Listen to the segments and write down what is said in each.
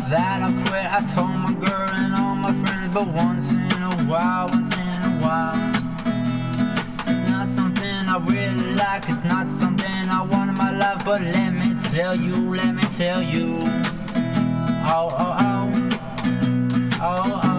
that I quit. I told my girl and all my friends, but once in a while, it's not something I really like, it's not something I want in my life. But let me tell you, oh, oh, oh, oh, oh.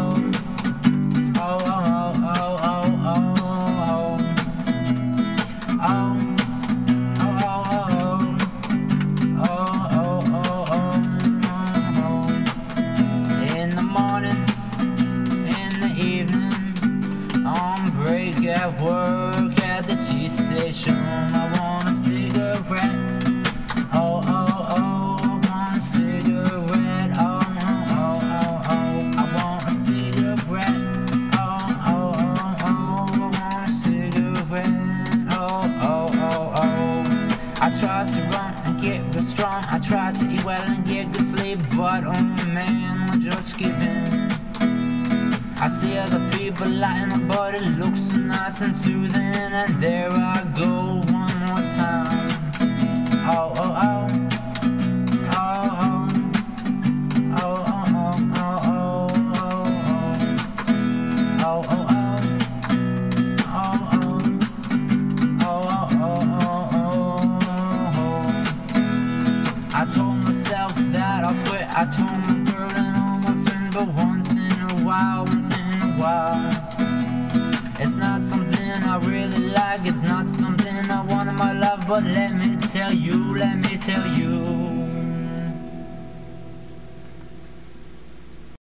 At work, at the tea station, I want a cigarette. Oh, oh, oh, I want a cigarette. Oh, oh, oh, oh, I want a cigarette. Oh, oh, oh, oh, I want a cigarette. Oh, oh, oh, oh. I tried to run and get real strong, I tried to eat well and get good sleep, but oh man, I'm just giving. I see other people lighting up, but it looks so nice and soothing. And there I go one more time. Oh, oh, oh. Oh, oh. Oh, oh, oh, oh, oh. Oh, oh, oh. Oh, oh. Oh, oh, oh, oh. I told myself that I'll quit. I told my girl and all my friends, but once in a while, it's not something I really like, it's not something I want in my life. But let me tell you,